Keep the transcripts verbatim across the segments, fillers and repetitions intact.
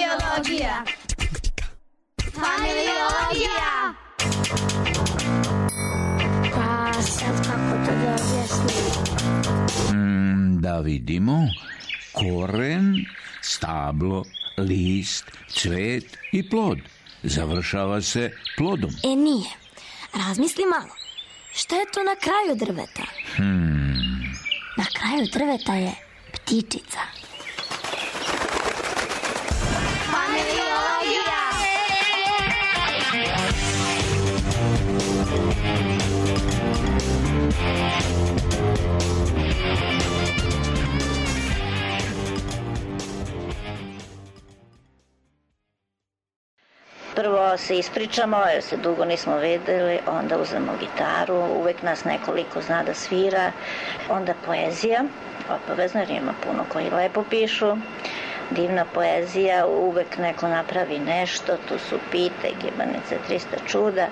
Familiologija. Familiologija. Pa sad kako to da objasnim? Mm, da vidimo. Koren, stablo, list, cvet i plod. Završava se plodom. E nije. Razmisli malo. Šta je to na kraju drveta? Hmm. Na kraju drveta je ptičica. Familiologija. Prvo se ispričamo jer se dugo nismo videli, onda uzmemo gitaru, uvek nas nekoliko zna da svira, onda poezija, obavezno jer ima puno koji lepo pišu, divna poezija, uvek neko napravi nešto, tu su Pite, Gibanice, trista čuda.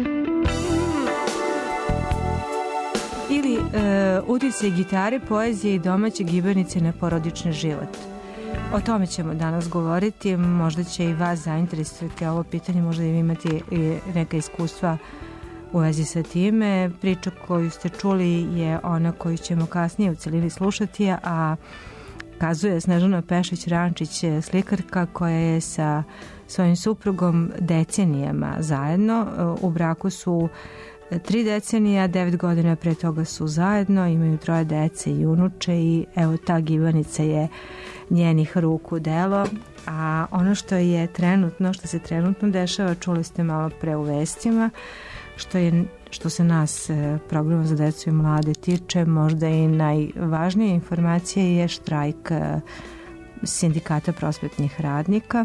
Ili e, uticaj gitare, poezije i domaće gibanice na porodični život. O tome ćemo danas govoriti, možda će i vas zainteresovati ovo pitanje, možda i vi imate i neka iskustva u vezi sa time. Priča koju ste čuli je ona koju ćemo kasnije u celini slušati, a kazuje Snežana Pešić-Rančić, slikarka koja je sa svojim suprugom decenijama zajedno. U braku su tri decenija, devet godina pre toga su zajedno, imaju troje dece i unuče i evo ta gibanica je njenih ruku delo, a ono što je trenutno, što se trenutno dešava, čuli ste malo pre u vestima, što je što se nas programa za decu i mlade tiče, možda i najvažnija informacija je štrajk sindikata prosvetnih radnika.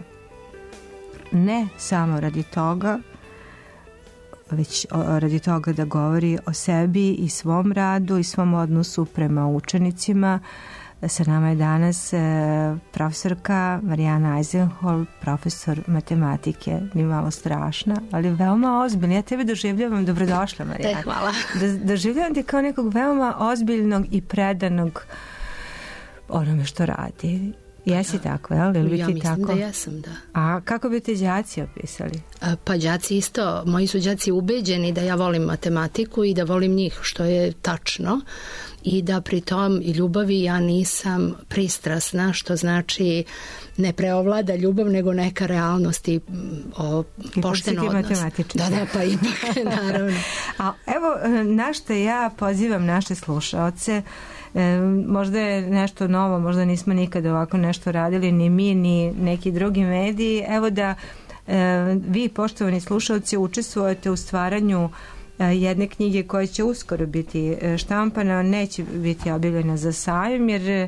Ne samo radi toga, već radi toga da govori o sebi i svom radu i svom odnosu prema učenicima. Sa nama je danas profesorka Marijana Eisenhol, profesor matematike, ni malo strašna, ali veoma ozbiljna. Ja tebe doživljavam, dobrodošla Marijana. Te, hvala. Doživljavam te kao nekog veoma ozbiljnog i predanog onome što radi. Jesi da. Tako, jel? Ili ja ti mislim tako? Da jesam, da. A kako bi te đaci opisali? A, pa đaci isto, moji su đaci ubeđeni da ja volim matematiku i da volim njih, što je tačno, i da pri tom i ljubavi ja nisam pristrasna, što znači ne preovlada ljubav, nego neka realnost i o, pošteno odnos. Da, da, pa ipak, naravno. A evo, na što ja pozivam naše slušaoce, E, možda je nešto novo, možda nismo nikada ovako nešto radili, ni mi, ni neki drugi mediji. Evo da e, vi, poštovani slušalci, učestvujete u stvaranju e, jedne knjige koja će uskoro biti štampana, neće biti objavljena za sajam, jer e,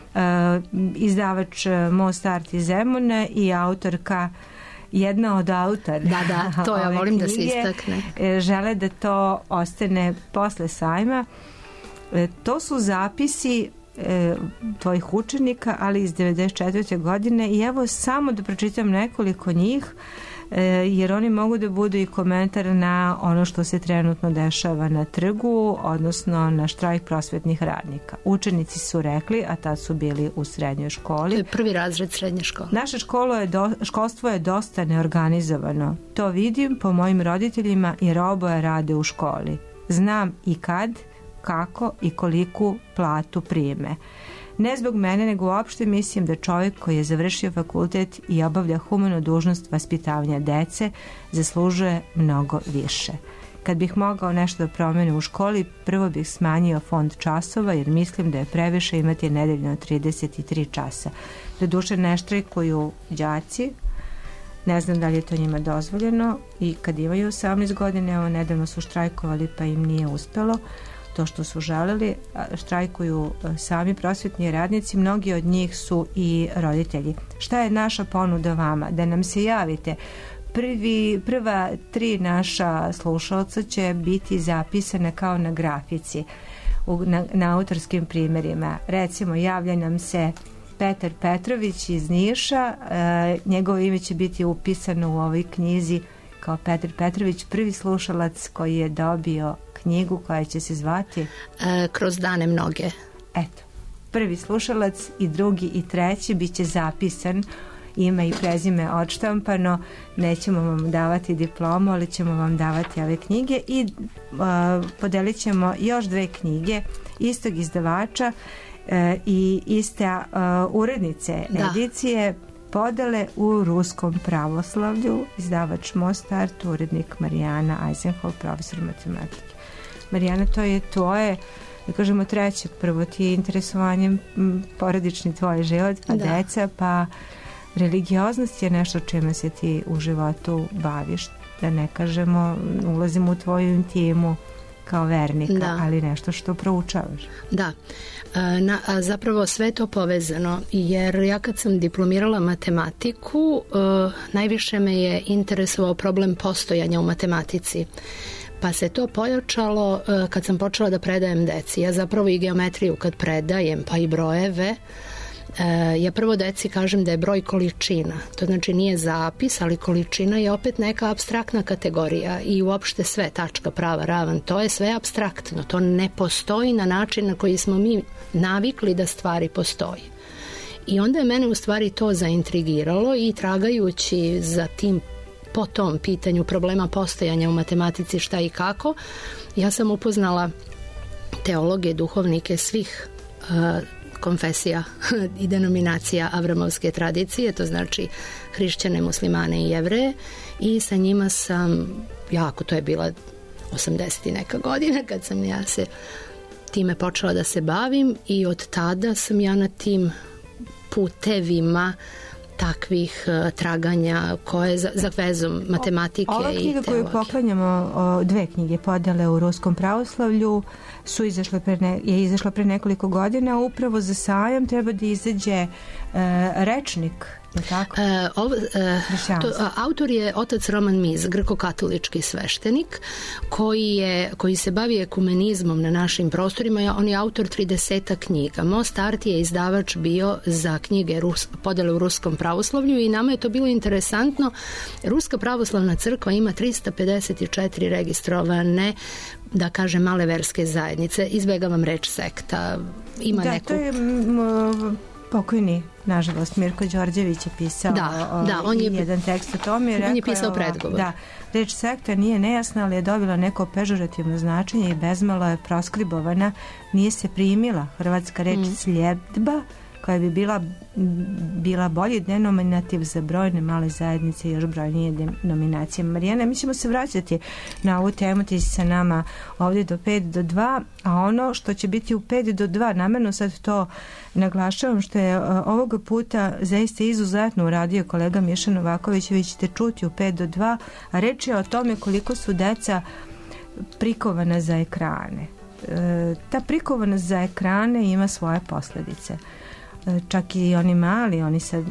izdavač Most Art iz Zemuna i autorka, jedna od autora da, da, to ja volim knjige, da se istakne, e, žele da to ostane posle sajma. E, to su zapisi e, tvojih učenika, ali iz devedeset četvrte godine, i evo samo da pročitam nekoliko njih, e, jer oni mogu da budu i komentar na ono što se trenutno dešava na trgu, odnosno na štrajk prosvetnih radnika. Učenici su rekli, a tad su bili u srednjoj školi. To je prvi razred srednje škole. Naše školo je do, školstvo je dosta neorganizovano. To vidim po mojim roditeljima jer oboje rade u školi. Znam i kad, kako i koliku platu prime. Ne zbog mene, nego uopšte mislim da čovjek koji je završio fakultet i obavlja humanu dužnost vaspitavanja dece zaslužuje mnogo više. Kad bih mogao nešto da promene u školi, prvo bih smanjio fond časova, jer mislim da je previše imati nedeljno trideset tri časa. Doduše ne štrajkuju đaci, ne znam da li je to njima dozvoljeno, i kad imaju osamnaest godine, evo nedavno su štrajkovali pa im nije uspelo to što su želeli. Štrajkuju sami prosvetni radnici, mnogi od njih su i roditelji. Šta je naša ponuda vama? Da nam se javite. Prvi, prva tri naša slušalca će biti zapisane kao na grafici, u, na, na autorskim primjerima. Recimo, javlja nam se Petar Petrović iz Niša, e, njegovo ime će biti upisano u ovoj knjizi kao Petar Petrović, prvi slušalac koji je dobio knjigu koja će se zvati e, Kroz dane mnoge. Eto, prvi slušalac i drugi i treći bit će zapisan ime i prezime odštampano, nećemo vam davati diplomu, ali ćemo vam davati ove knjige i uh, podelit ćemo još dve knjige istog izdavača uh, i iste uh, urednice da. edicije Podele u ruskom pravoslavlju, izdavač Mostart, urednik Marijana Eisenhol, profesor matematike. Marijana, to je tvoje, da kažemo, treće, prvo ti je interesovanjem porodični tvoj život, pa da. deca, pa religioznost je nešto čime se ti u životu baviš, da ne kažemo, ulazimo u tvoju intimu kao vernika, da. ali nešto što proučavaš. Da, Na, a zapravo sve to povezano, jer ja kad sam diplomirala matematiku, uh, najviše me je interesovao problem postojanja u matematici. Pa se to pojačalo uh, kad sam počela da predajem deci. Ja zapravo i geometriju kad predajem, pa i brojeve, ja prvo deci kažem da je broj količina. To znači nije zapis, ali količina je opet neka apstraktna kategorija i uopšte sve, tačka, prava, ravan, to je sve apstraktno. To ne postoji na način na koji smo mi navikli da stvari postoji. I onda je mene u stvari to zaintrigiralo i tragajući za tim po tom pitanju problema postojanja u matematici šta i kako, ja sam upoznala teologe, duhovnike svih uh, konfesija i denominacija avramovske tradicije, to znači hrišćane, muslimane i jevreje, i sa njima sam jako, to je bila osamdeset i neka godina kad sam ja se time počela da se bavim i od tada sam ja na tim putevima takvih uh, traganja koje za, za vezom matematike Ova i knjiga teologije. koju poklanjamo, o, dve knjige Podele u ruskom pravoslavlju, su izašle pre ne, je izašla pre nekoliko godina, upravo za sajam treba da izađe e, rečnik, je tako? E, ov, e, to, autor je otac Roman Miz, grko-katolički sveštenik koji, je, koji se bavi ekumenizmom na našim prostorima. On je autor trideset knjiga. Mostart je izdavač bio za knjige Rus, Podele u ruskom pravoslavlju i nama je to bilo interesantno. Ruska pravoslavna crkva ima trista pedeset četiri registrovane, da kažem, male verske zajednice. Izbegavam reč sekta. Ima da, neku... to je m, pokojni, nažalost, Mirko Đorđević je pisao da, o, da, on je, jedan tekst o tome. On je pisao predgovor. Da, reč sekta nije nejasna, ali je dobila neko pežorativno značenje i bezmalo je proskribovana. Nije se primila hrvatska reč mm. sljedba, koja bi bila, bila bolji denominativ za brojne male zajednice i još brojnije denominacije. Marijana, mi ćemo se vraćati na ovu temu, ti si sa nama ovdje do pet do dva, a ono što će biti u pet do dva, namerno sad to naglašavam, što je ovoga puta zaista izuzetno uradio kolega Miša Novaković, vi ćete čuti u pet do dva, a reč je o tome koliko su deca prikovana za ekrane. E, ta prikovanost za ekrane ima svoje posljedice. Čak i oni mali, oni sa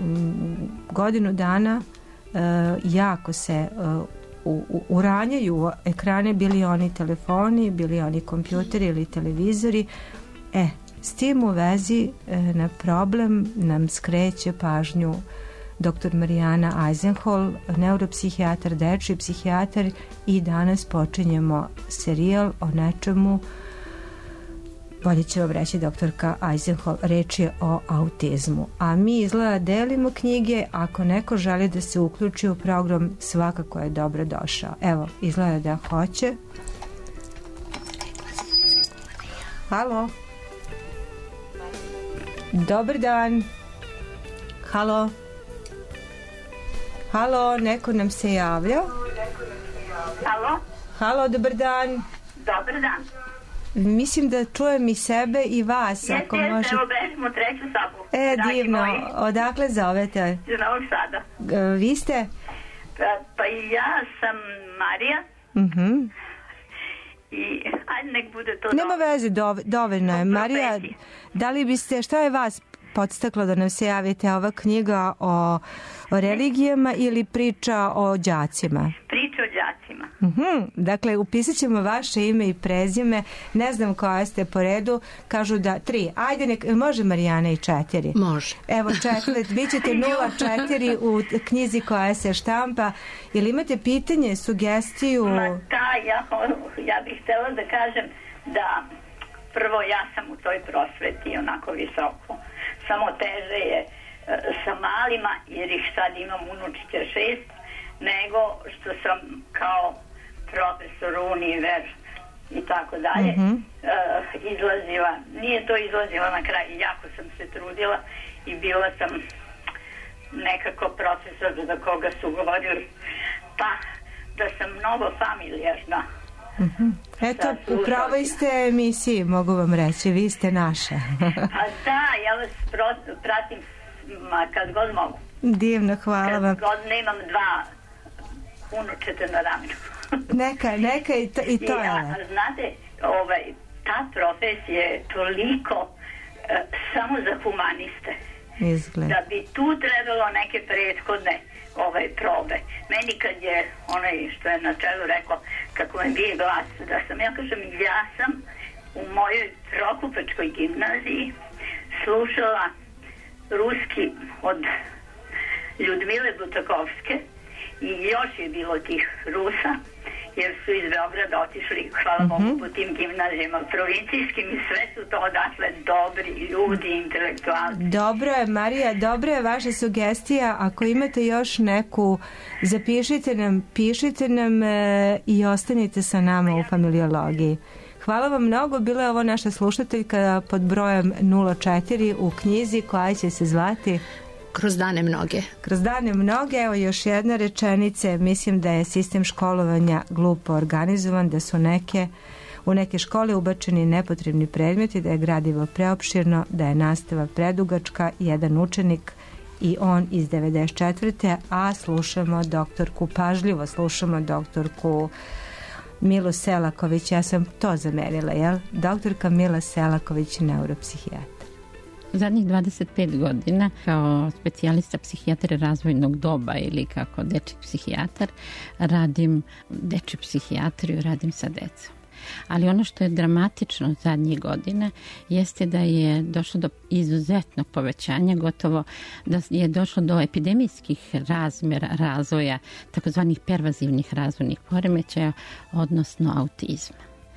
godinu dana uh, jako se uh, u, u, uranjaju ekrane, bili oni telefoni, bili oni kompjuteri ili televizori. E, s tim u vezi uh, na problem nam skreće pažnju doktor Marijana Eisenhol, neuropsihijatar, dečiji psihijatar, i danas počinjemo serijal o nečemu. Bolje će vam reći doktorka Eisenhol, reč je o autizmu. A mi izgleda delimo knjige, ako neko želi da se uključi u program, svakako je dobro došao. Evo, izgleda da hoće. Halo. Dobar dan. Halo. Halo, neko nam se javlja. Halo. Halo, dobar dan. Dobar dan. Mislim da čujem i sebe i vas. Jeste, ako jeste, može... evo besmo treću sabu. E, Dragi divno. moji. Odakle zovete? Iz Novog Sada. E, vi ste? Pa, pa i ja sam Marija. Mhm. I ajde nek bude to Nema dobro. veze, dov, dovoljno je. Marija, da li biste, šta je vas podstaklo da nam se javite, ova knjiga o, o religijama ili priča o đacima? Priča o đacima. Mhm. Dakle, upisat ćemo vaše ime i prezime. Ne znam koja ste po redu. Kažu da tri. Ajde, nek, može Marijana i četiri? Može. Evo četiri. Vi ćete nula četiri u knjizi koja se štampa. Ili imate pitanje, sugestiju? Ma da, ja, ja bih htjela da kažem da prvo ja sam u toj prosveti onako visoko. Samo teže je sa malima, jer ih sad imam unučiće šest, nego što sam kao profesor univer i tako dalje izlazila. Nije to izlazila na kraj, jako sam se trudila i bila sam nekako profesor za koga su govorili pa da sam mnogo familijarna. Uh-huh. Eto, u pravoj ste emisiji, mogu vam reći, vi ste naša. A da, ja vas pro, pratim ma, kad god mogu. Divno, hvala kad vam. Kad god nemam dva unučete na ramenu. Neka, neka i to, i to I, je. A, znate, ovaj, ta profesija je toliko uh, samo za humaniste. Izgled. Da bi tu trebalo neke prethodne ovaj probe. Meni kad je onaj što je na čelu rekao kako me bije glas, da sam, ja kažem, ja sam u mojoj Prokupačkoj gimnaziji slušala ruski od Ljudmile Butakovske i još je bilo tih Rusa, jer su iz Beograda otišli, hvala Bogu, mm-hmm. po tim gimnazijama provincijskim i sve su to odatle dobri ljudi, intelektualci. Dobro je, Marija, dobro je vaša sugestija. Ako imate još neku, zapišite nam, pišite nam e, i ostanite sa nama u familiologiji. Hvala vam mnogo, bila je ovo naša slušateljka pod brojem nula četiri u knjizi koja će se zvati Kroz dane mnoge. Kroz dane mnoge, evo još jedna rečenica, mislim da je sistem školovanja glupo organizovan, da su neke, u neke škole ubačeni nepotrebni predmeti, da je gradivo preopširno, da je nastava predugačka, jedan učenik i on iz devedeset četvrte a slušamo doktorku, pažljivo slušamo doktorku Milu Selaković, ja sam to zamerila, jel? Doktorka Mila Selaković, neuropsihijatar. Zadnjih dvadeset pet godina kao specijalista psihijatra razvojnog doba ili kako dečji psihijatar radim dečju psihijatriju, radim sa decom. Ali ono što je dramatično zadnjih godina jeste da je došlo do izuzetnog povećanja, gotovo da je došlo do epidemijskih razmjera razvoja takozvanih pervazivnih razvojnih poremećaja, odnosno autizma.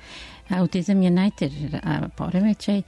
Autizam je najteži poremećaj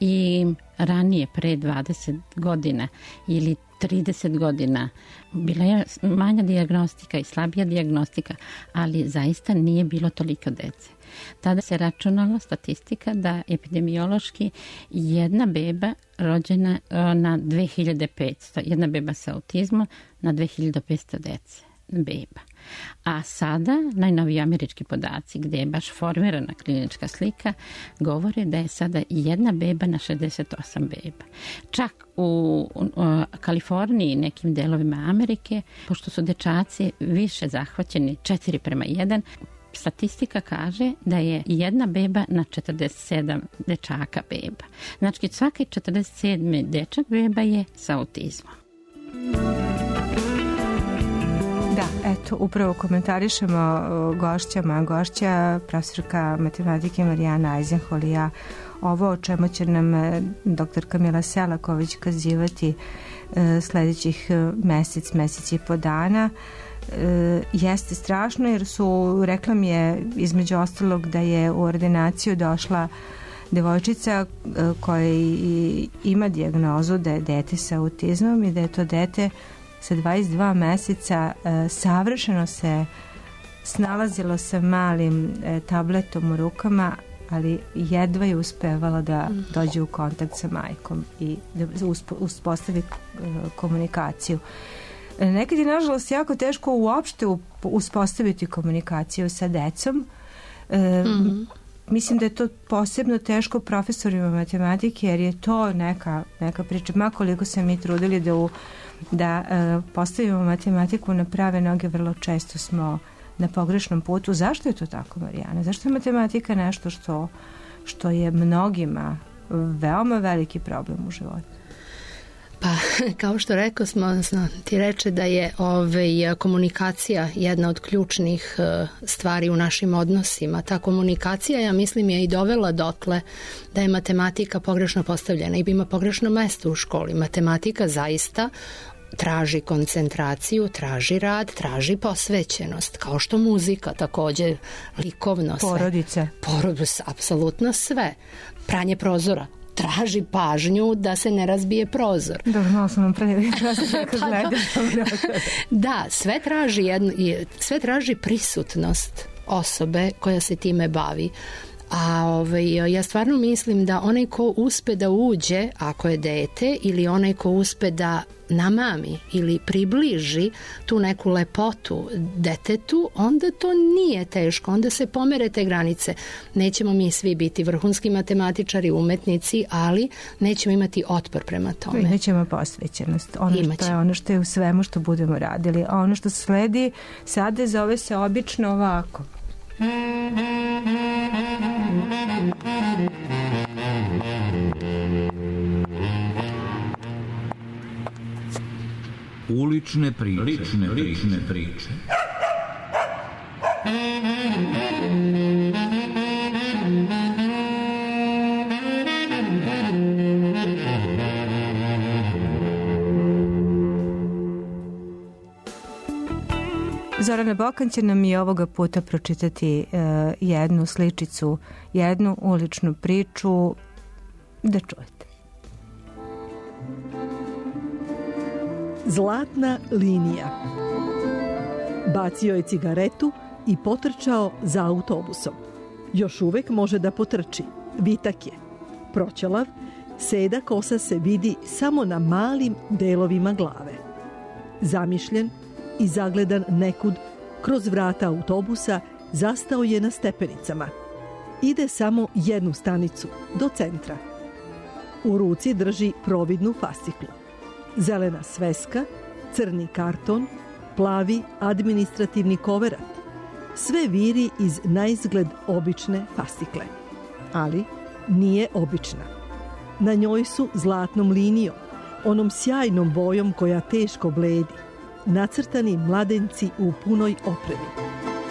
i ranije, pre dvadeset godina ili trideset godina, bila je manja dijagnostika i slabija dijagnostika, ali zaista nije bilo toliko dece. Tada se računala statistika da epidemiološki jedna beba rođena na dve hiljade petsto, jedna beba sa autizmom na dve hiljade petsto dece. Beba. A sada najnoviji američki podaci gdje je baš formirana klinička slika govore da je sada jedna beba na šezdeset osam beba. Čak u, u, u Kaliforniji i nekim delovima Amerike, pošto su dečaci više zahvaćeni četiri prema jedan, statistika kaže da je jedna beba na četrdeset sedam dečaka beba. Znači svaki četrdeset sedmi dečak beba je sa autizmom. Da, eto, upravo komentarišemo gošćama, gošća, profesorka matematike Marijana Eisenhol i ja, ovo o čemu će nam doktorka Mila Selaković kazivati e, sljedećih mesec, mesec i po dana, e, jeste strašno jer su, rekla mi je između ostalog da je u ordinaciju došla devojčica e, koja ima dijagnozu da je dete sa autizmom i da je to dete sa dvadeset dva meseca e, savršeno se snalazilo sa malim e, tabletom u rukama, ali jedva je uspevala da dođe u kontakt sa majkom i da uspo, uspostavi e, komunikaciju. E, nekad je nažalost jako teško uopšte uspostaviti komunikaciju sa decom. E, mm-hmm. Mislim da je to posebno teško profesorima matematike jer je to neka, neka priča. Ma koliko se mi trudili da u da e, postavimo matematiku na prave noge, vrlo često smo na pogrešnom putu. Zašto je to tako, Marijana? Zašto je matematika nešto što, što je mnogima veoma veliki problem u životu? Pa, kao što rekao smo, odnosno, ti reče da je ovaj, komunikacija jedna od ključnih uh, stvari u našim odnosima. Ta komunikacija, ja mislim, je i dovela dotle da je matematika pogrešno postavljena i ima pogrešno mesto u školi. Matematika zaista traži koncentraciju, traži rad, traži posvećenost, kao što muzika također, likovno sve. Porodice. Porodice, apsolutno sve. Pranje prozora. traži pažnju da se ne razbije prozor. Dobro, malo sam vam previ. Pa, da, sve traži, jedno, sve traži prisutnost osobe koja se time bavi. A ovaj, ja stvarno mislim da onaj ko uspe da uđe, ako je dete, ili onaj ko uspe da namami ili približi tu neku lepotu detetu, onda to nije teško, onda se pomere te granice. Nećemo mi svi biti vrhunski matematičari, umetnici, ali nećemo imati otpor prema tome. I nećemo posvećenost. Ono Imaće. Što je ono što je u svemu što budemo radili. A ono što sledi sada zove se obično ovako. Ulične priče, lične, lične priče. Zorana Bokan će nam i ovoga puta pročitati uh, jednu sličicu, jednu uličnu priču, da čujete. Zlatna linija. Bacio je cigaretu i potrčao za autobusom. Još uvek može da potrči. Vitak je. Proćelav, seda kosa se vidi samo na malim delovima glave. Zamišljen i zagledan nekud kroz vrata autobusa, zastao je na stepenicama. Ide samo jednu stanicu, do centra. U ruci drži providnu fasciklu. Zelena sveska, crni karton, plavi administrativni koverat. Sve viri iz naizgled obične fascikle. Ali nije obična. Na njoj su zlatnom linijom, onom sjajnom bojom koja teško bledi, nacrtani mladenci u punoj opremi.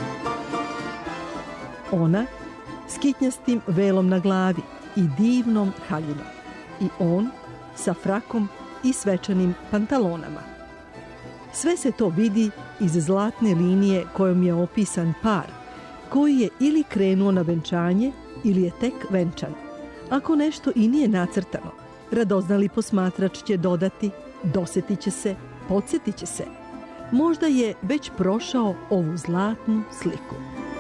Ona s kitnjastim velom na glavi i divnom haljinom. I on sa frakom i svečanim pantalonama. Sve se to vidi iz zlatne linije kojom je opisan par, koji je ili krenuo na venčanje ili je tek venčan. Ako nešto i nije nacrtano, radoznali posmatrač će dodati, dosetit će se, podsjetit će se. Možda je već prošao ovu zlatnu sliku.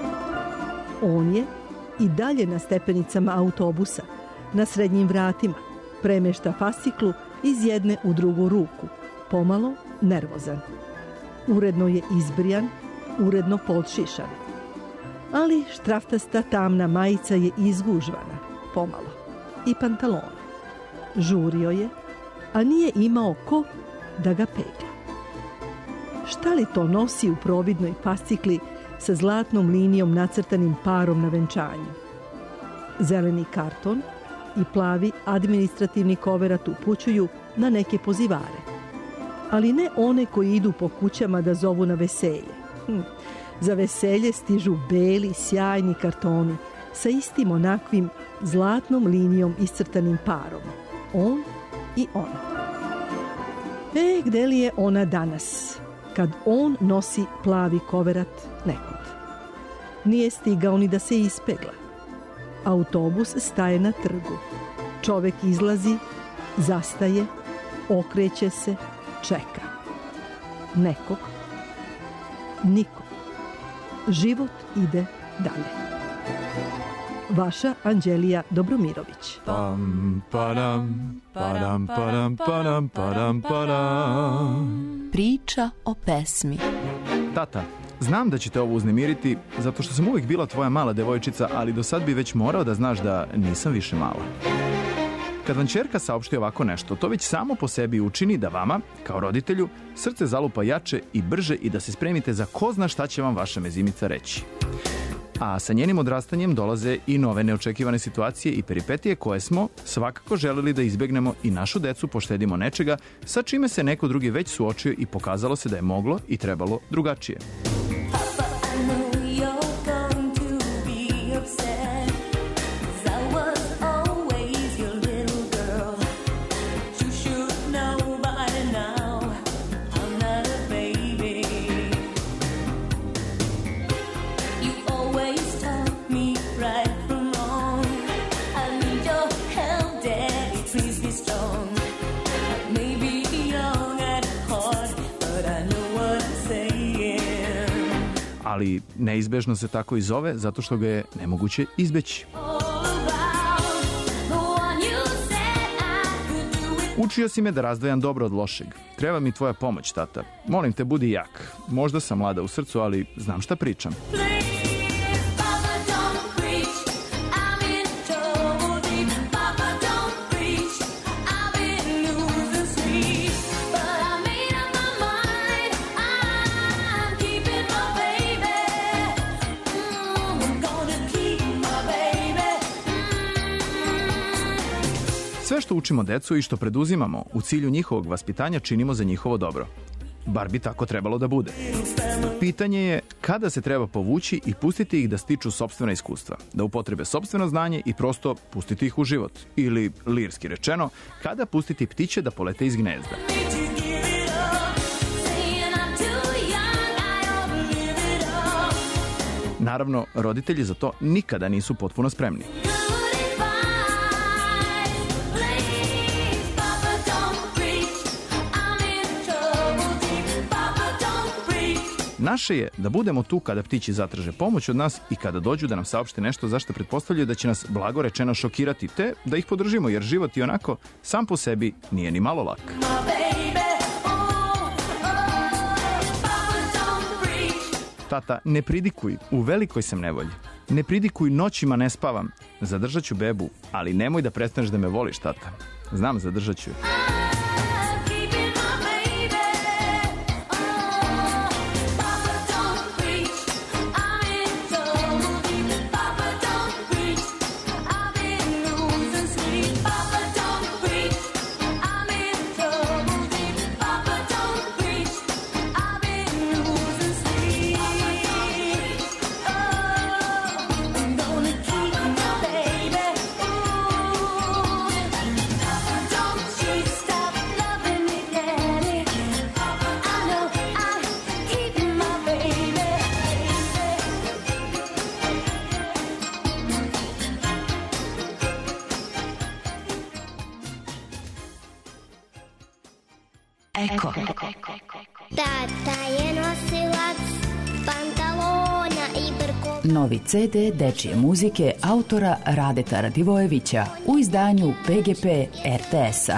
On je i dalje na stepenicama autobusa, na srednjim vratima, premešta fasciklu iz jedne u drugu ruku, pomalo nervozan. Uredno je izbrijan, uredno podšišan. Ali štraftasta tamna majica je izgužvana, pomalo, i pantalon. Žurio je, a nije imao ko da ga pegla. Šta li to nosi u providnoj fascikli sa zlatnom linijom nacrtanim parom na venčanju? Zeleni karton i plavi administrativni koverat upućuju na neke pozivare. Ali ne one koji idu po kućama da zovu na veselje. Hm. Za veselje stižu beli, sjajni kartoni sa istim onakvim zlatnom linijom iscrtanim parom. On i ona. E, gde li je ona danas, kad on nosi plavi koverat nekud? Nije stigao ni da se ispegla. Autobus staje na trgu. Čovek izlazi, zastaje, okreće se, čeka. Nekog, nikog. Život ide dalje. Vaša Anđelija Dobromirović. Pam, padam, padam, padam, padam, padam, padam. Priča o pesmi. Tata, znam da će te ovo uznemiriti, zato što sam uvijek bila tvoja mala devojčica, ali do sad bi već morao da znaš da nisam više mala. Kad vam ćerka saopšti ovako nešto, to već samo po sebi učini da vama, kao roditelju, srce zalupa jače i brže i da se spremite za ko zna šta će vam vaša mezimica reći. A sa njenim odrastanjem dolaze i nove neočekivane situacije i peripetije koje smo svakako želeli da izbegnemo i našu decu poštedimo nečega sa čime se neko drugi već suočio i pokazalo se da je moglo i trebalo drugačije. Right from wrong, I need your help, Dad. ali neizbežno se tako i zove zato što ga je nemoguće izbeći. Učio si me da razdvajam dobro od lošeg. Treba mi tvoja pomoć, tata. Molim te, budi jak. Možda sam mlada u srcu, ali znam šta pričam. Sve što učimo decu i što preduzimamo u cilju njihovog vaspitanja činimo za njihovo dobro. Bar bi tako trebalo da bude. Pitanje je kada se treba povući i pustiti ih da stiču sopstvena iskustva, da upotrebe sopstveno znanje i prosto pustiti ih u život. Ili, lirski rečeno, kada pustiti ptiće da polete iz gnezda. Naravno, roditelji za to nikada nisu potpuno spremni. Naše je da budemo tu kada ptići zatraže pomoć od nas i kada dođu da nam saopšte nešto za što pretpostavljaju da će nas blago rečeno šokirati, te da ih podržimo, jer život i onako sam po sebi nije ni malo lak. Tata, ne pridikuj, u velikoj sam nevolji. Ne pridikuj, noćima ne spavam. Zadržat ću bebu, ali nemoj da prestaneš da me voliš, tata. Znam, zadržat ću. Eko. Tata je nosilac pantalona i brkova. Novi ce de dečije muzike autora Radeta Radivojevića u izdanju pe ge pe er te esa.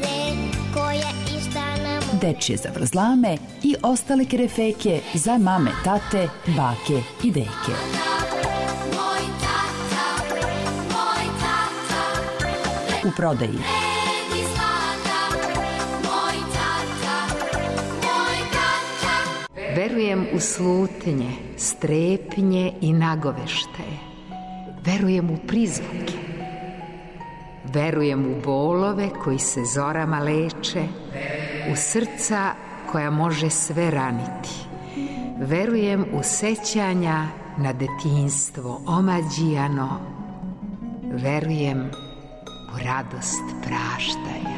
Dečije zavrzlame i ostale kerefeke za mame, tate, bake i deke. U prodaji. Verujem u slutnje, strepnje i nagoveštaje. Verujem u prizvuke. Verujem u bolove koji se zorama leče, u srca koja može sve raniti. Verujem u sećanja na detinjstvo omađijano. Verujem u radost praštanja.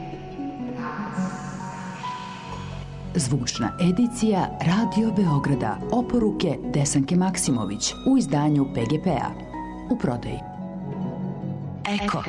Zvučna edicija Radio Beograda. Oporuke Desanke Maksimović u izdanju pe ge pe a. U prodaji. Eko.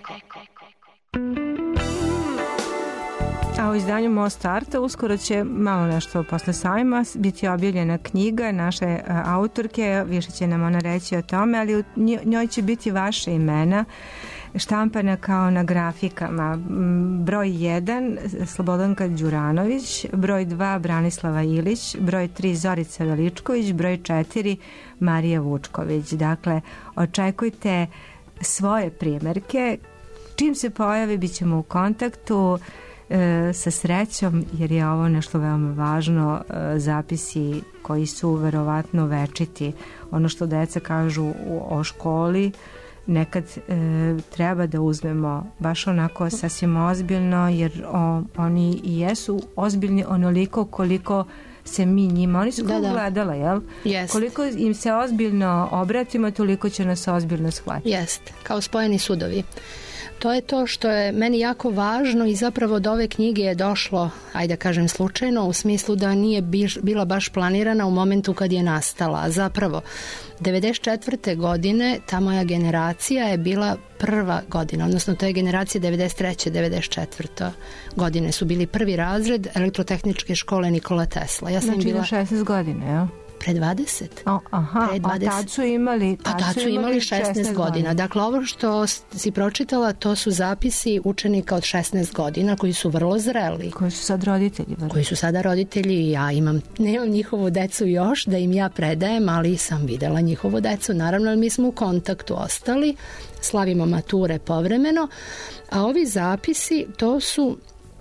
A u izdanju Most Arta uskoro će malo nešto posle sajma biti objavljena knjiga naše autorke, više će nam ona reći o tome, ali u njoj će biti vaše imena štampana kao na grafikama. Broj jedan Slobodanka Đuranović, broj dva Branislava Ilić, broj tri Zorica Veličković, broj četiri Marija Vučković. Dakle, očekujte svoje primerke. Čim se pojavi, bit ćemo u kontaktu e, sa srećom, jer je ovo nešto veoma važno, e, zapisi koji su verovatno večiti. Ono što deca kažu u, o školi, nekad e, treba da uzmemo baš onako sasvim ozbiljno, jer o, oni i jesu ozbiljni onoliko koliko se mi njima, oni su kao da, da. gledala, jel? Jest. Koliko im se ozbiljno obratimo, toliko će nas ozbiljno shvatiti. Jest, kao spojeni sudovi. To je to što je meni jako važno i zapravo od ove knjige je došlo, ajde da kažem slučajno, u smislu da nije biš, bila baš planirana u momentu kad je nastala. Zapravo, devedeset četvrte godine ta moja generacija je bila prva godina, odnosno to je generacija devedeset treće devedeset četvrte godine su bili prvi razred Elektrotehničke škole Nikola Tesla. Ja sam znači bila šesnaest godina, jel? Pre dvadeset. O, aha, pre dvadeset. A tad su imali, tad a tad su imali šesnaest godina. Dakle, ovo što si pročitala, to su zapisi učenika od šesnaest godina koji su vrlo zreli. Koji su sad roditelji. Vrlo. Koji su sada roditelji i ja imam, nemam njihovu decu još da im ja predajem, ali sam videla njihovu decu. Naravno, mi smo u kontaktu ostali, slavimo mature povremeno, a ovi zapisi, to su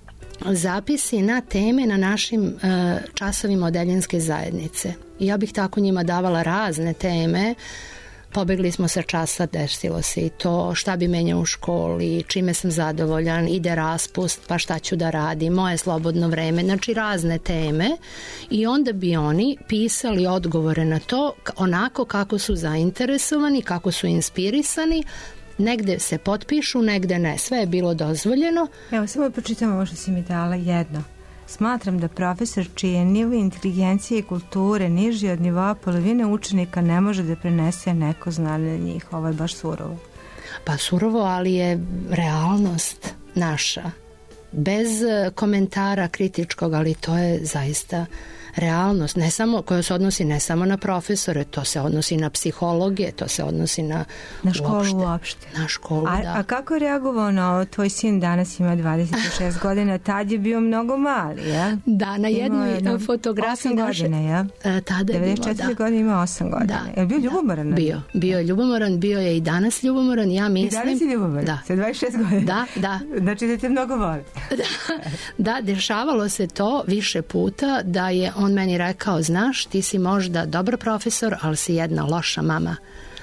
zapisi na teme na našim uh, časovima odeljenske zajednice. I ja bih tako njima davala razne teme. Pobegli smo sa časa, desilo se i to, šta bi menjao u školi, čime sam zadovoljan, ide raspust, pa šta ću da radim, moje slobodno vreme, znači razne teme. I onda bi oni pisali odgovore na to onako kako su zainteresovani, kako su inspirisani. Negde se potpišu, negde ne. Sve je bilo dozvoljeno. Evo, samo pročitam ovo što si mi dala jedno. Smatram da profesor čiji je nivo inteligencije i kulture niži od nivoa polovine učenika ne može da prenese neko znanje na njih. Ovo je baš surovo. Pa surovo, ali je realnost naša. Bez komentara kritičkog, ali to je zaista realnost, ne samo, koja se odnosi ne samo na profesore, to se odnosi na psihologe, to se odnosi na na školu uopšte. uopšte. Na školu, a, da. A kako je reagovao na ovo? Tvoj sin danas ima dvadeset šest godina, tad je bio mnogo mali, ja? Da, na jednoj jedno, fotografiji osam godina, ja? Tada je devedeset četiri bilo, da. godine ima osam godina. Da. Je bio ljubomoran? Da. Bio, bio je ljubomoran, bio je i danas ljubomoran, ja mislim. I danas je ljubomoran? Da. Sa dvadeset šest godina? Da, da. Znači da te mnogo voli? Da, da, dešavalo se to više puta da je on meni rekao, znaš, ti si možda dobar profesor, ali si jedna loša mama.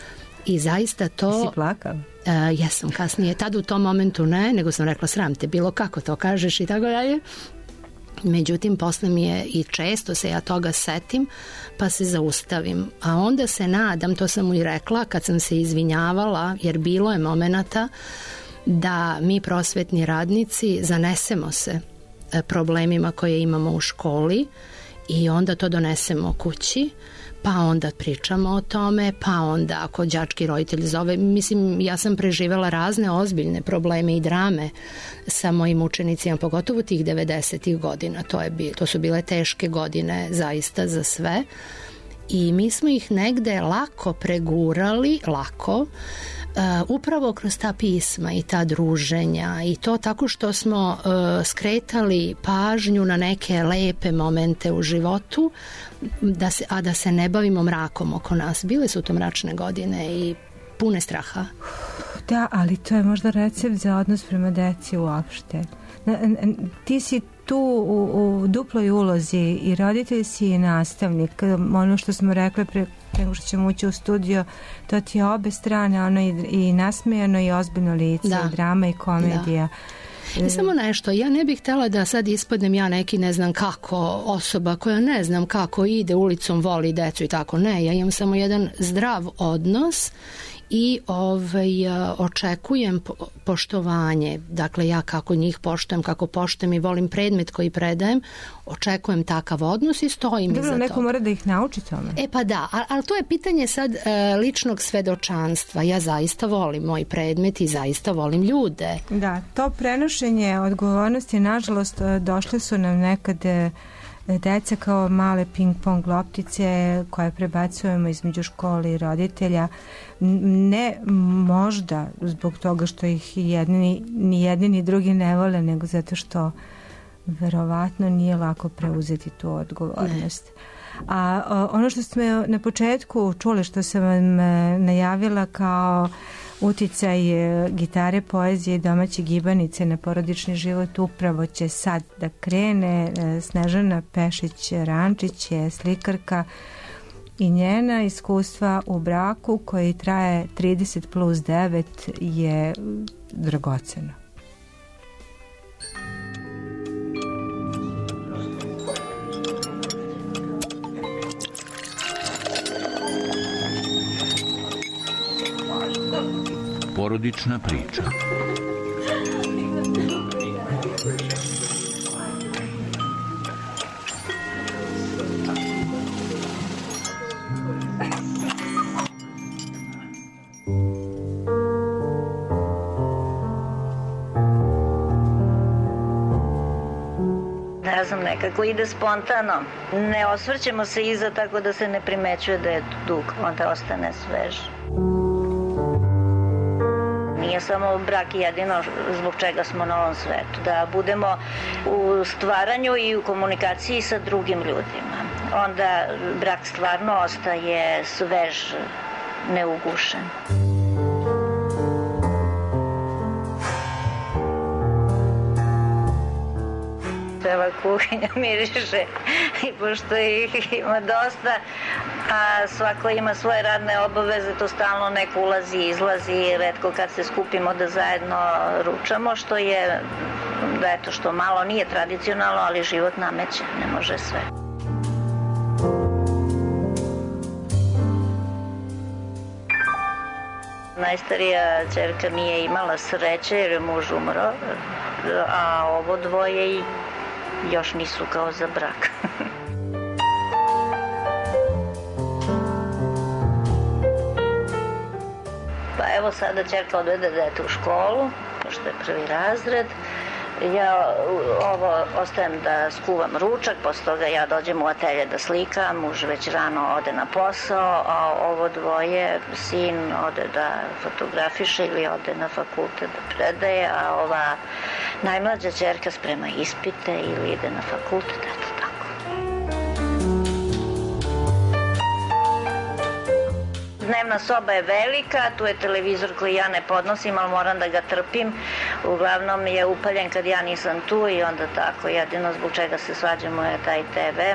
I zaista to... Si plakao? Uh, jesam kasnije. Tad u tom momentu ne, nego sam rekla sram te bilo kako to kažeš i tako dalje. Međutim, posle mi je i često se ja toga setim, pa se zaustavim. A onda se nadam, to sam mu i rekla, kad sam se izvinjavala, jer bilo je momenata da mi prosvetni radnici zanesemo se problemima koje imamo u školi i onda to donesemo kući, pa onda pričamo o tome, pa onda ako đački roditelj zove, mislim, ja sam preživela razne ozbiljne probleme i drame sa mojim učenicima, pogotovo tih devedesetih godina, to, je, to su bile teške godine zaista za sve i mi smo ih negde lako pregurali, lako, Uh, upravo kroz ta pisma i ta druženja i to tako što smo uh, skretali pažnju na neke lepe momente u životu, da se, a da se ne bavimo mrakom oko nas. Bile su to mračne godine i pune straha. Da, ali to je možda recept za odnos prema deci uopšte. Ti si tu u, u duploj ulozi i roditelj si i nastavnik. Ono što smo rekli pre nego što ćemo ući u studio, to ti je obe strane, ono i, i nasmejano i ozbiljno lice, da. I drama i komedija. Da. I samo nešto, ja ne bih htjela da sad ispadnem ja neki ne znam kako osoba koja ne znam kako ide ulicom, voli decu i tako. Ne, ja imam samo jedan zdrav odnos i ovaj, očekujem poštovanje. Dakle, ja kako njih poštujem, kako poštujem i volim predmet koji predajem, očekujem takav odnos i stojim iza toga. Dobro, neko mora da ih nauči tome. E pa da, ali, ali to je pitanje sad e, ličnog svedočanstva. Ja zaista volim moj predmet i zaista volim ljude. Da, to prenošenje odgovornosti, nažalost, došle su nam nekad deca kao male ping-pong loptice koje prebacujemo između škole i roditelja. Ne možda zbog toga što ih jedni, ni jedni ni drugi ne vole, nego zato što verovatno nije lako preuzeti tu odgovornost. Ne. A ono što smo na početku čuli, što sam vam najavila kao uticaj gitare, poezije i domaće gibanice na porodični život, upravo će sad da krene. Snežana Pešić-Rančić je slikarka i njena iskustva u braku koji traje trideset plus devet je dragoceno. Porodična priča. Ne znam, nekako ide spontano. Ne osvrćemo se iza tako da se ne primećuje da je dug, onda ostane svež. Nije samo brak jedino zbog čega smo na ovom svetu. Da budemo u stvaranju i u komunikaciji sa drugim ljudima. Onda brak stvarno ostaje svež, neugušen. Cela kuhinja miriše i pošto ih ima dosta, a svako ima svoje radne obaveze, to stalno neko ulazi i izlazi, retko kad se skupimo da zajedno ručamo, što je, da eto što malo nije tradicionalno, ali život nameće, ne može sve. Najstarija ćerka nije imala sreće jer je muž umro, a ovo dvoje još nisu kao za brak. Pa evo sada ćerka odvede dete u školu, pošto je prvi razred. Ja ovo ostajem da skuvam ručak, posle toga ja dođem u atelje da slikam, muž već rano ode na posao, a ovo dvoje, sin ode da fotografiše ili ode na fakultet da predaje, a ova najmlađa ćerka sprema ispite ili ide na fakultet, eto tako. Dnevna soba je velika, tu je televizor koji ja ne podnosim, ali moram da ga trpim. Uglavnom je upaljen kad ja nisam tu i onda tako, jedino zbog čega se svađamo je taj te ve.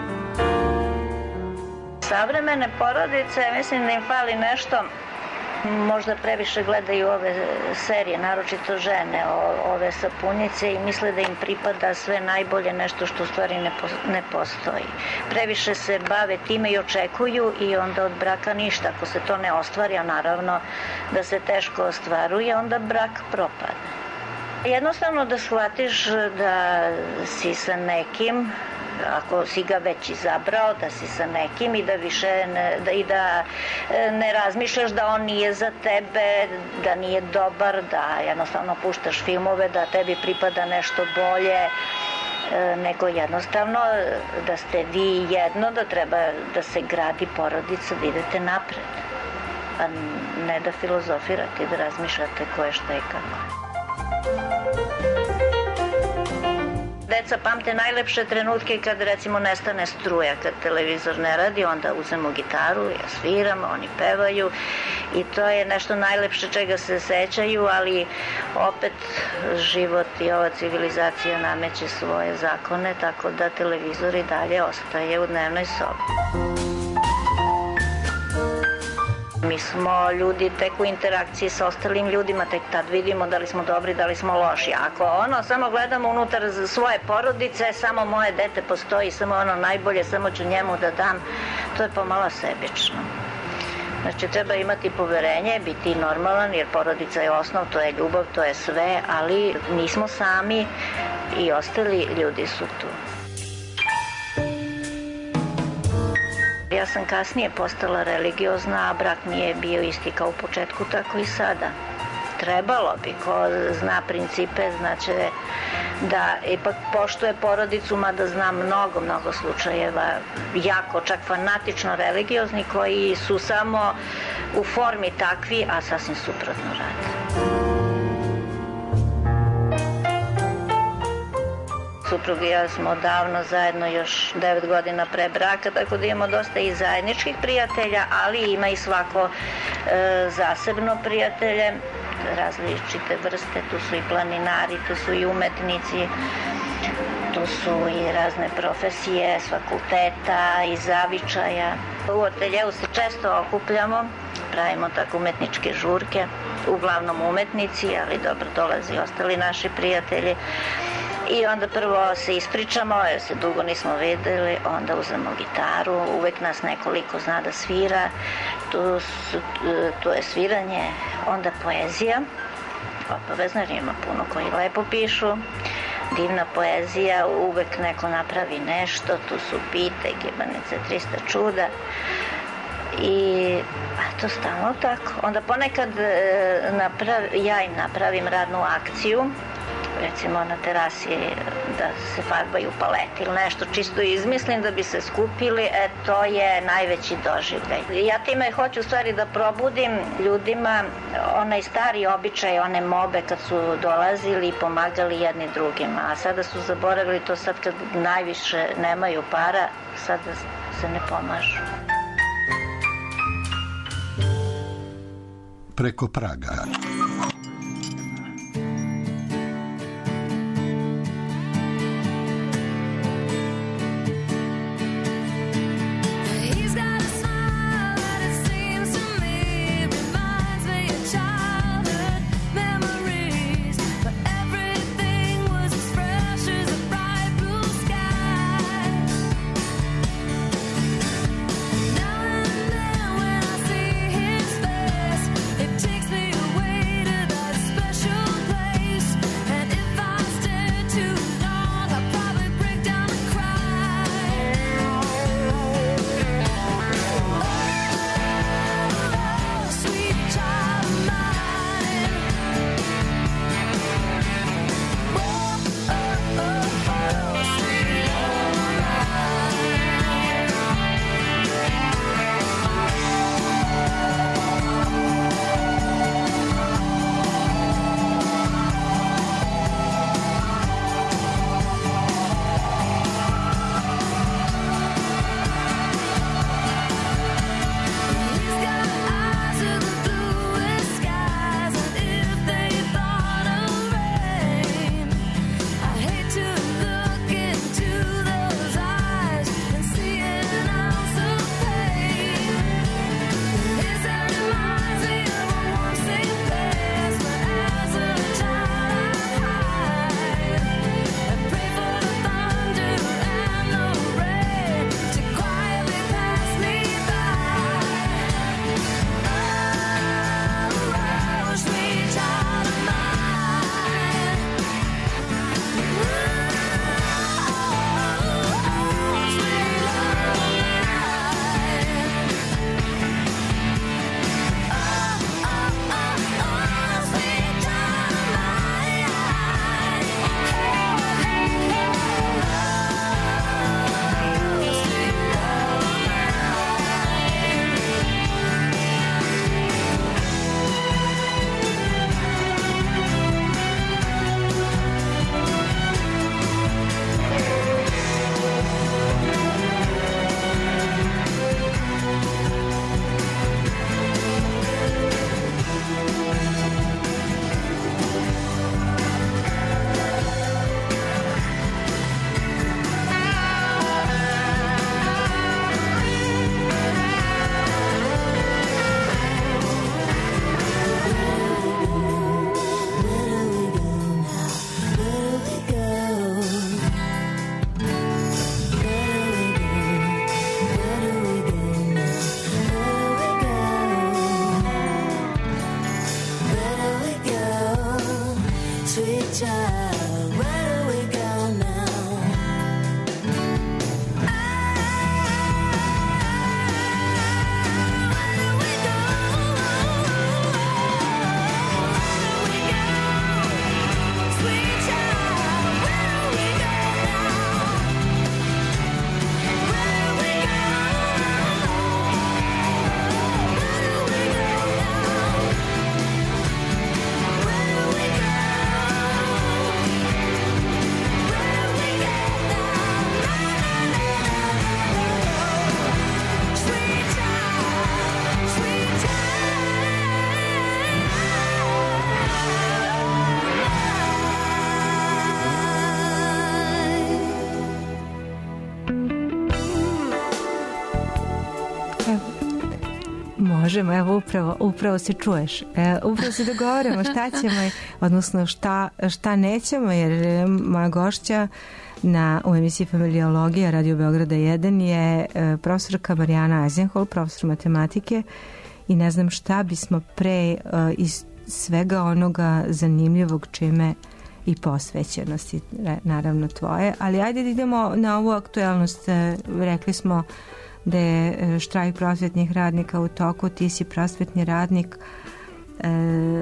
Savremene porodice, mislim da im fali nešto, možda previše gledaju ove serije, naročito žene, ove sapunice i misle da im pripada sve najbolje, nešto što u stvari ne postoji. Previše se bave time i očekuju i onda od braka ništa. Ako se to ne ostvari, a naravno da se teško ostvaruje, onda brak propadne. Jednostavno da shvatiš da si sa nekim, ako si ga već izabrao, da si sa nekim i da više ne, da, i da ne razmišljaš da on nije za tebe, da nije dobar, da jednostavno puštaš filmove, da tebi pripada nešto bolje, nego jednostavno da ste vi jedno, da treba da se gradi porodica, da idete napred, a ne da filozofirate, da razmišljate ko je šta i kako. Deca pamte najlepše trenutke kad recimo nestane struja, kad televizor ne radi, onda uzmemo gitaru, ja sviram, oni pevaju i to je nešto najlepše čega se sećaju, ali opet život i ova civilizacija nameće svoje zakone, tako da televizor i dalje ostaje u dnevnoj sobi. Mi smo ljudi tek u interakciji sa ostalim ljudima, tek tad vidimo da li smo dobri, da li smo loši. Ako ono, samo gledamo unutar svoje porodice, samo moje dete postoji, samo ono najbolje, samo ću njemu da dam, to je pomalo sebično. Znači, treba imati poverenje, biti normalan, jer porodica je osnov, to je ljubav, to je sve, ali nismo sami i ostali ljudi su tu. Ja sam kasnije postala religiozna, a brak mi je bio isti kao u početku, tako i sada. Trebalo bi, ko zna principe, znači da ipak poštuje porodicu, mada znam mnogo, mnogo slučajeva, jako, čak fanatično religiozni, koji su samo u formi takvi, a sasvim suprotno rade. Suprug i ja smo davno zajedno, još devet godina pre braka, tako da imamo dosta i zajedničkih prijatelja, ali ima i svako e, zasebno prijatelje, različite vrste, tu su i planinari, tu su i umetnici, tu su i razne profesije s fakulteta i zavičaja. U ateljeu se često okupljamo, pravimo tako umetničke žurke, uglavnom umetnici, ali dobro dolazi i ostali naši prijatelji. I onda prvo se ispričamo, jer se dugo nismo videli, onda uzmemo gitaru, uvek nas nekoliko zna da svira, tu, su, tu je sviranje, onda poezija, obavezno jer ima puno koji lepo pišu, divna poezija, uvek neko napravi nešto, tu su Pite, Gibanice, trista čuda i a to stalno tako. Onda ponekad naprav, ja im napravim radnu akciju, recimo na terasi da se farbaju paleti ili nešto čisto izmislim da bi se skupili, e, to je najveći doživljaj. Ja time hoću u stvari da probudim ljudima onaj stari običaj, one mobe kad su dolazili i pomagali jedni drugima, a sada su zaboravili to, sad kad najviše nemaju para, sada se ne pomažu. Preko praga. Možemo, evo upravo, upravo se čuješ. E, upravo se dogovorimo šta ćemo, odnosno šta, šta nećemo, jer moja gošća na, u emisiji Familiologija Radio Beograda jedan je e, profesorka Marijana Eisenhol, profesor matematike, i ne znam šta bismo pre e, iz svega onoga zanimljivog čime i posvećenosti, naravno tvoje, ali ajde da idemo na ovu aktuelnost. Rekli smo da je štrajk prosvetnih radnika u toku, ti si prosvetni radnik. E,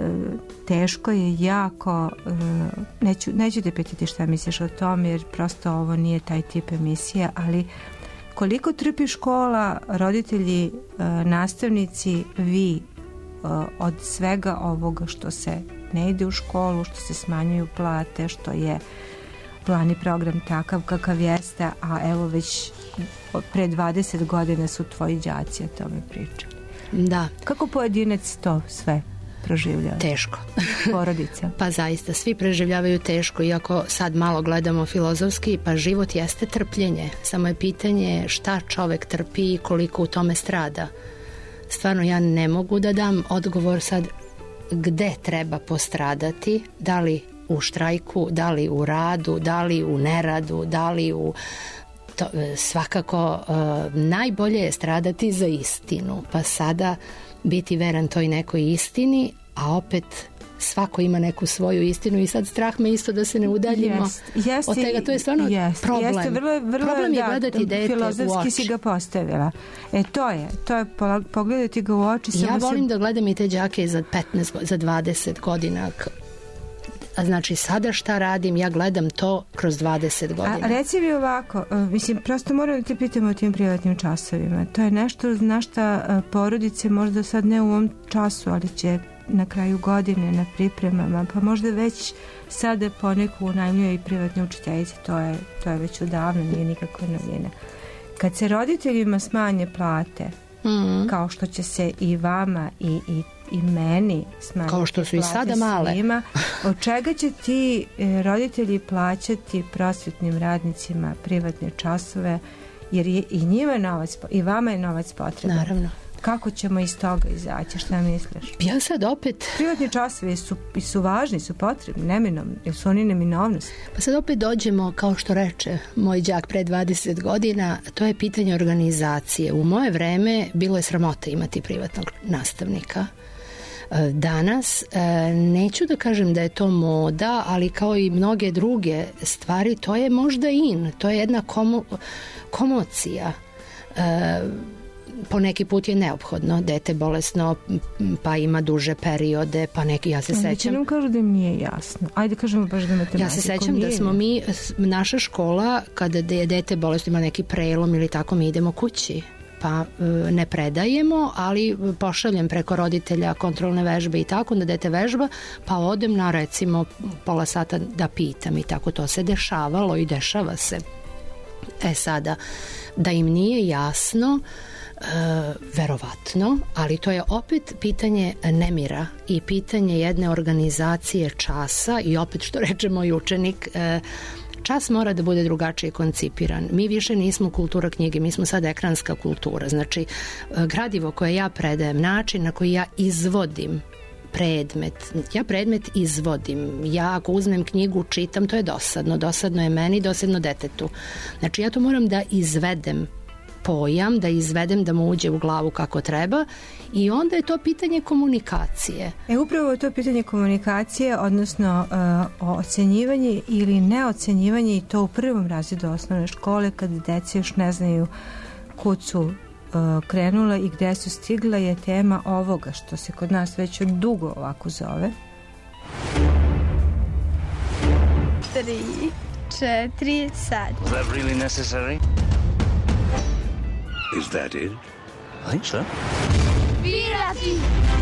teško je jako, e, neću, neću te pitati šta misliš o tome, jer prosto ovo nije taj tip emisije, ali koliko trpi škola, roditelji, e, nastavnici, vi e, od svega ovoga što se ne ide u školu, što se smanjuju plate, što je plan i program takav kakav jeste, a evo već pre dvadeset godina su tvoji đaci o tome pričali. Da. Kako pojedinac to sve proživljava? Teško. Porodica? Pa zaista, svi preživljavaju teško, iako sad malo gledamo filozofski, pa život jeste trpljenje. Samo je pitanje šta čovek trpi i koliko u tome strada. Stvarno ja ne mogu da dam odgovor sad gde treba postradati, da li u štrajku, da li u radu, da li u neradu, da li u... To, svakako uh, najbolje je stradati za istinu, pa sada biti veran toj nekoj istini, a opet svako ima neku svoju istinu i sad strah me isto da se ne udaljimo jest, jest, od tega. To je stvarno jest, problem. Jeste, vrlo, vrlo, problem je da, gledati dete u filozofski oči. Si ga postavila. E to je, to je pogledati ga u oči. Ja volim se... da gledam i te đake za petnaest, za dvadeset godina. A znači sada šta radim, ja gledam to kroz dvadeset godina. A reci mi ovako, mislim, prosto moram da te pitam o tim privatnim časovima. To je nešto na šta porodice možda sad ne u ovom času, ali će na kraju godine na pripremama, pa možda već sada poneku unajmljuje i privatne učiteljice, to je, to je već odavno, nije nikakva novina. Kad se roditeljima smanje plate, mm-hmm. kao što će se i vama i, i i meni smanjiti kao što su i sada male svima, od čega će ti e, roditelji plaćati prosvetnim radnicima privatne časove, jer je i njima je novac, i vama je novac potreban. Naravno. Kako ćemo iz toga izaći, šta misliš? Ja sad opet... Privatni časovi su, su važni, su potrebni, neminovni, jer su oni neminovnosti. Pa sad opet dođemo, kao što reče moj đak pre dvadeset godina, to je pitanje organizacije. U moje vreme bilo je sramota imati privatnog nastavnika. Danas neću da kažem da je to moda, ali kao i mnoge druge stvari, to je možda in, to je jedna komo, komocija. Po neki put je neophodno, dete bolesno, pa ima duže periode, pa neki, ja se ali sećam... nam kažu da im nije jasno. Ajde kažemo baš da matematiku. Ja se sećam da smo mi, naša škola, kada je dete bolesno, ima neki prelom ili tako, mi idemo kući. Pa ne predajemo, ali pošaljem preko roditelja kontrolne vežbe i tako, da dete vežba, pa odem na recimo pola sata da pitam i tako. To se dešavalo i dešava se. E sada, da im nije jasno, e, verovatno, ali to je opet pitanje nemira i pitanje jedne organizacije časa i opet što reče moj učenik, e, čas mora da bude drugačije koncipiran. Mi više nismo kultura knjige, mi smo sad ekranska kultura. Znači, gradivo koje ja predajem, način na koji ja izvodim predmet, ja predmet izvodim. Ja ako uzmem knjigu, čitam, to je dosadno. Dosadno je meni, dosadno detetu. Znači, ja to moram da izvedem pojam, da izvedem, da mu uđe u glavu kako treba i onda je to pitanje komunikacije. E upravo je to pitanje komunikacije, odnosno uh, ocenjivanje ili neocenjivanje i to u prvom razredu osnovne škole kad deca još ne znaju kud su uh, krenula i gde su stigla je tema ovoga što se kod nas već od dugo ovako zove. Tri, četiri, sad. Was that really necessary? Is that it? I think so. Pirati!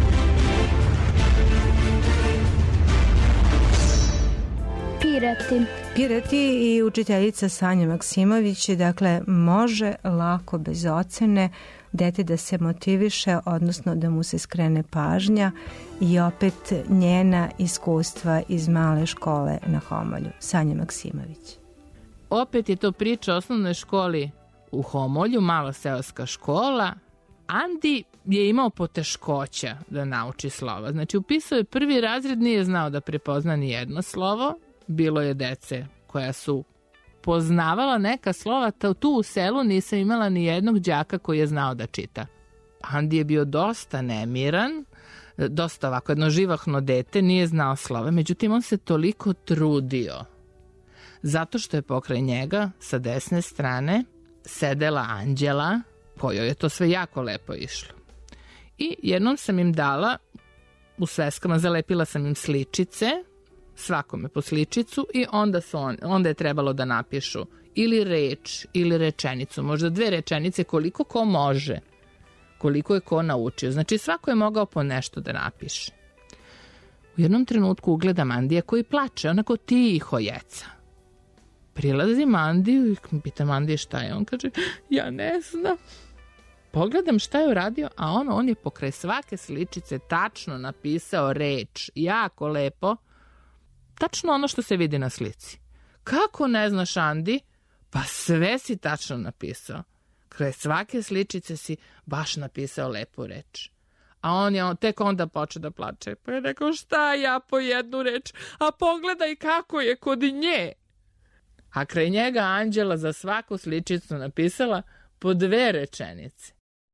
Pirati. Pirati i učiteljica Sanja Maksimović, dakle, može lako bez ocene dete da se motiviše, odnosno da mu se skrene pažnja i opet njena iskustva iz male škole na Homolju. Sanja Maksimović. Opet je to priča o osnovnoj školi u Homolju, mala seoska škola. Andi je imao poteškoća da nauči slova. Znači, upisao je prvi razred, nije znao da prepozna ni jedno slovo. Bilo je dece koja su poznavala neka slova, tu u selu nisam imala ni jednog đaka koji je znao da čita. Andi je bio dosta nemiran, dosta ovako jedno živahno dete, nije znao slova. Međutim, on se toliko trudio zato što je pokraj njega sa desne strane sedela Anđela, kojoj je to sve jako lepo išlo. I jednom sam im dala u sveskama, zalepila sam im sličice, svakome po sličicu i onda, su on, onda je trebalo da napišu ili reč ili rečenicu, možda dve rečenice koliko ko može, koliko je ko naučio. Znači svako je mogao po nešto da napiše. U jednom trenutku ugledam Andija koji plače, onako tiho jeca. Prilazim Andiju i pitam Andije šta je. On kaže, ja ne znam. Pogledam šta je uradio, a on, on je pokraj svake sličice tačno napisao reč, jako lepo, tačno ono što se vidi na slici. Kako ne znaš, Andi? Pa sve si tačno napisao. Kraj svake sličice si baš napisao lepu reč. A on je tek onda počeo da plače. Pa je rekao, šta ja po jednu reč? A pogledaj kako je kod nje. A kraj njega Anđela za svaku sličicu napisala po dve rečenice.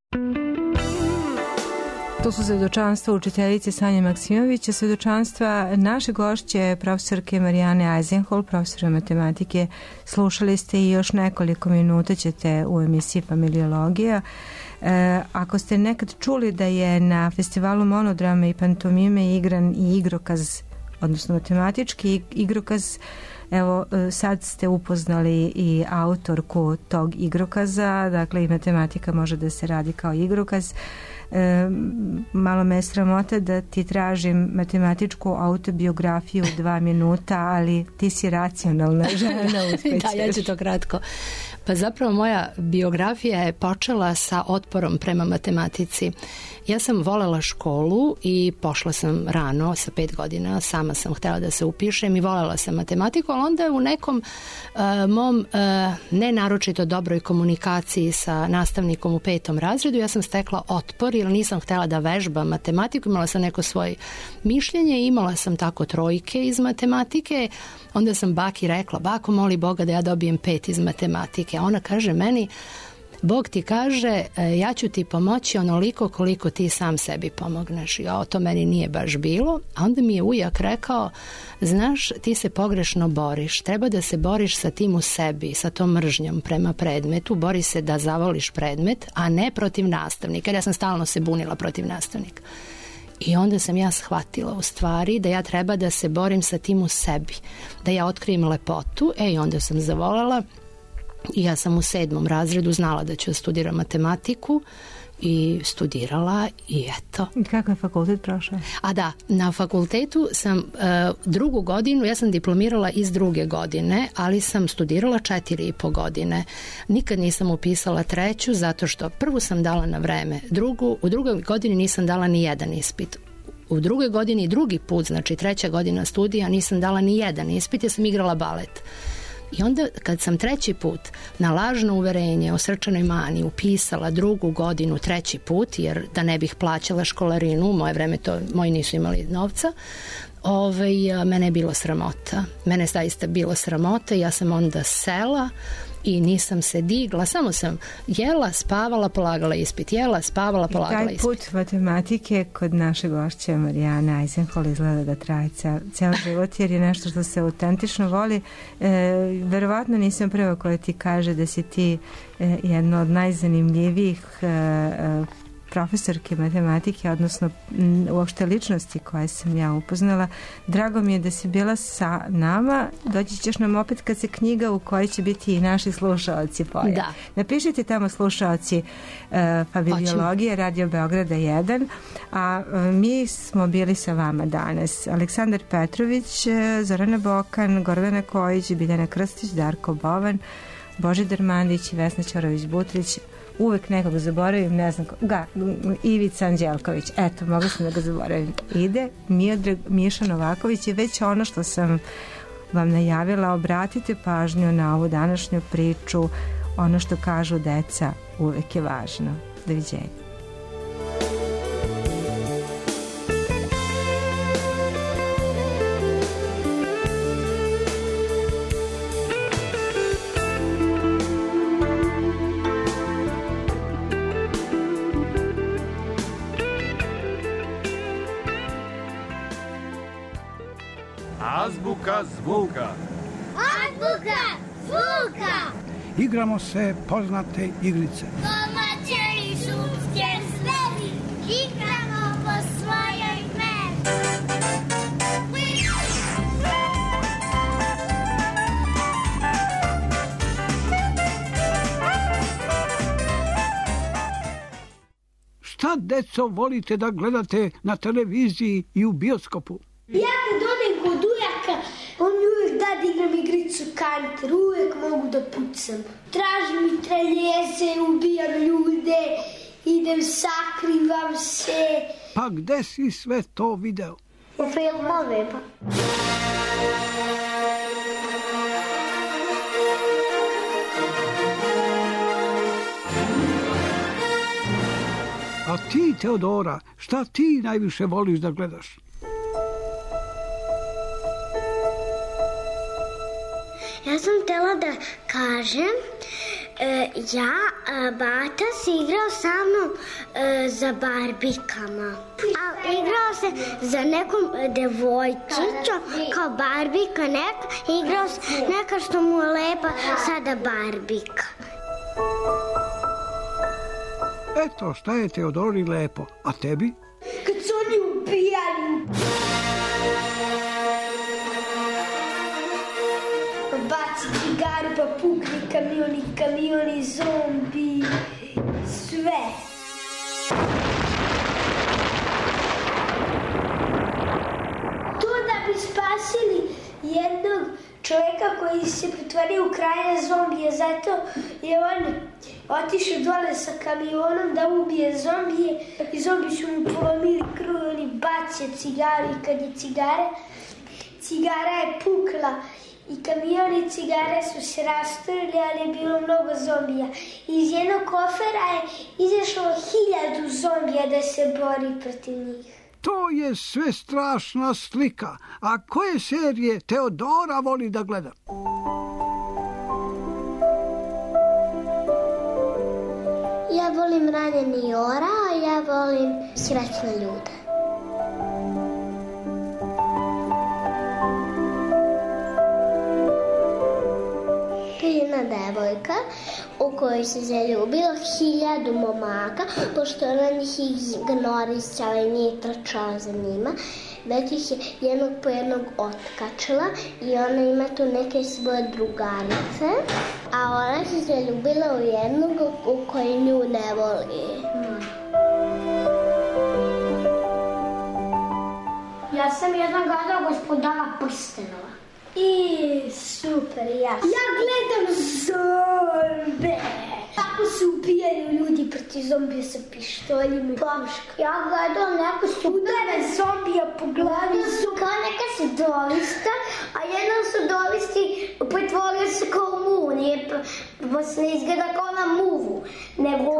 To su svedočanstva učiteljice Sanje Maksimovića, svedočanstva naše gošće, profesorke Marijane Eisenhol, profesora matematike. Slušali ste i još nekoliko minuta ćete u emisiji Familiologija. E, ako ste nekad čuli da je na festivalu monodrame i pantomime igran i igrokaz, odnosno matematički igrokaz, evo sad ste upoznali i autorku tog igrokaza, dakle i matematika može da se radi kao igrokaz. E, malo me je sramota da ti tražim matematičku autobiografiju u dva minuta, ali ti si racionalna žena. Da, ja ću to kratko. Pa zapravo moja biografija je počela sa otporom prema matematici. Ja sam volela školu i pošla sam rano sa pet godina, sama sam htjela da se upišem i volela sam matematiku, ali onda u nekom uh, mom uh, ne naročito dobroj komunikaciji sa nastavnikom u petom razredu ja sam stekla otpor jer nisam htjela da vežbam matematiku, imala sam neko svoje mišljenje, imala sam tako trojke iz matematike, onda sam baki rekla, bako moli Boga da ja dobijem pet iz matematike. Ona kaže meni, Bog ti kaže, ja ću ti pomoći onoliko koliko ti sam sebi pomogneš. Ja, to meni nije baš bilo. A onda mi je ujak rekao, znaš, ti se pogrešno boriš. Treba da se boriš sa tim u sebi, sa tom mržnjom prema predmetu. Bori se da zavoliš predmet, a ne protiv nastavnika. Jer ja sam stalno se bunila protiv nastavnika. I onda sam ja shvatila u stvari da ja treba da se borim sa tim u sebi. Da ja otkrijem lepotu. E, i onda sam zavoljela. I ja sam u sedmom razredu znala da ću studirati matematiku i studirala i eto. I kako je fakultet prošao? A da, na fakultetu sam uh, drugu godinu, ja sam diplomirala iz druge godine, ali sam studirala četiri i po godine. Nikad nisam upisala treću zato što prvu sam dala na vreme, drugu, u drugoj godini nisam dala ni jedan ispit. U drugoj godini drugi put, znači treća godina studija, nisam dala ni jedan ispit, ja sam igrala balet. I onda kad sam treći put na lažno uverenje o srčanoj mani upisala drugu godinu treći put, jer da ne bih plaćala školarinu, u moje vreme to moji nisu imali novca, ovaj, mene je bilo sramota. Mene je zaista bilo sramota i ja sam onda sela i nisam se digla, samo sam jela, spavala, polagala ispit, jela, spavala, polagala ispit. I taj put matematike kod naše gošće Marijane Eisenhol izgleda da traje ceo, ceo život, jer je nešto što se autentično voli. E, verovatno nisam prva koja ti kaže da si ti e, jedna od najzanimljivijih e, profesorke matematike, odnosno uopšte ličnosti koje sam ja upoznala. Drago mi je da si bila sa nama. Doći ćeš nam opet kad se knjiga u kojoj će biti i naši slušaoci pojavi. Da. Napišite tamo slušaoci uh, Familiologije, Radio Beograda jedan, a uh, mi smo bili sa vama danas. Aleksandar Petrović, uh, Zorana Bokan, Gordana Kojić, Biljana Krstić, Darko Bovan, Božidar Mandić i Vesna Ćorović-Butrić. Uvek nekog zaboravim, ne znam, ga, Ivica Anđelković, eto, mogla sam da ga zaboravim. Ide, Miodrag, Miša Novaković je već ono što sam vam najavila. Obratite pažnju na ovu današnju priču, ono što kažu deca uvek je važno. Doviđenja. Azbuka zvuka. Azbuka zvuka. Igramo se poznate igrice. Domaće i šumske zveri, igramo po svojoj meri. Šta, deco, volite da gledate na televiziji i u bioskopu? Ja kad odem kod ujaka, on mi uvijek da da igram igricu kanter, uvijek mogu da pucam. Tražim mi treljeze, ubijam ljude, idem, sakrivam se. Pa gde si sve to video? U filmove, pa. A ti, Teodora, šta ti najviše voliš da gledaš? Ja sam htjela da kažem, e, ja, a, bata se igrao sa mnom e, za barbikama. A igrao se za nekom devojčićom, kao barbika neka, igrao se neka što mu je lepa sada barbika. Eto, šta je Teodori lepo, a tebi? Kad su oni ubijali. Pa baci cigaru, pa pukni kamioni, kamioni, zombi, sve. To da bi spasili jednog čovjeka koji se pretvorio u kralja zombije, zato je on otišao dole sa kamionom da ubije zombije i zombi su mu polomili krv, oni bacio cigaru i kad je cigara, cigara je pukla i kamion i cigare su se rasturili, ali je bilo mnogo zombija. Iz jednog kofera je izašlo hiljadu zombija da se bori protiv njih. To je sve strašna slika. A koje serije Teodora voli da gleda? Ja volim Ranjeni Ora, a ja volim Srećne ljude. Jedna devojka u kojoj se zaljubilo hiljadu momaka, pošto ona njih ignorisala i nije trčala za njima, već ih je jednog po jednog otkačila i ona ima tu neke svoje drugarice, a ona se zaljubila u jednog u koji nju ne voli. Ja sam jedan gledao Gospodara prstenova. I super, ja. Ja gledam zombe. Kako se ubijaju ljudi protiv zombija sa pištoljima i puškama. Ja gledam neko su udare zombija po glavi. Kao neka sudovista, a jedan sudovisti pretvorio se kao muvu. Nije, pa se ne izgleda kao na muvu, nego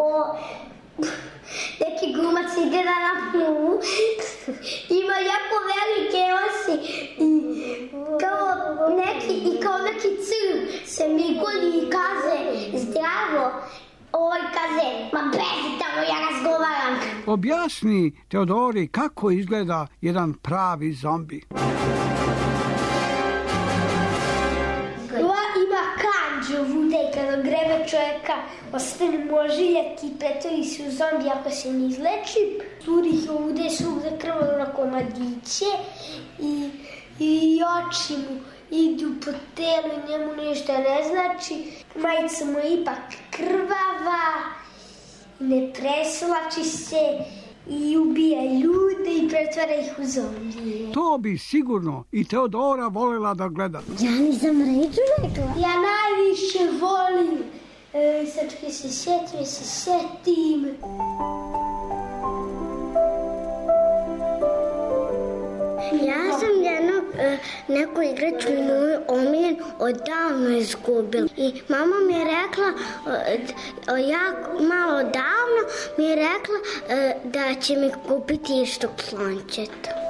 neki glumac izgleda na muvu. Ima jako velike osi i kao neki, i kao neki crv se migoli i kaze zdravo. Oj, kaze, ma bezi tamo, ja razgovaram. Objasni, Teodori, kako izgleda jedan pravi zombi. Ima kanđu vude i kada grebe čovjeka ostane možiljak i pretvori se u zombi ako se ne izleči. Turi ih vude svugde krvalo na komadiće i, i oči mu idu po telu i njemu ništa ne znači. Majica mu je ipak krvava, ne preslači se i ubija ljude i pretvara ih u zombije. To bi sigurno i Teodora volela da gleda. Ja nisam ređu rekla. Ja najviše volim. E, sad kad se sjetim, se sjetim. Ja sam jedno, e, neku igračku moju omiljen odavno izgubila. I mama mi je rekla, e, ja malo davno mi je rekla e, da će mi kupiti isto plančeta.